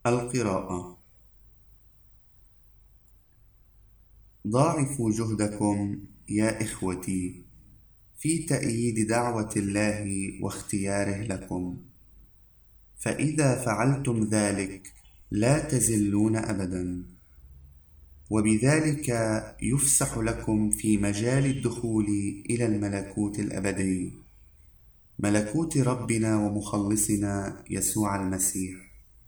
القراءة. ضاعفوا جهدكم يا إخوتي في تأييد دعوة الله واختياره لكم، فإذا فعلتم ذلك لا تزلون أبدا، وبذلك يفسح لكم في مجال الدخول إلى الملكوت الأبدي، ملكوت ربنا ومخلصنا يسوع المسيح.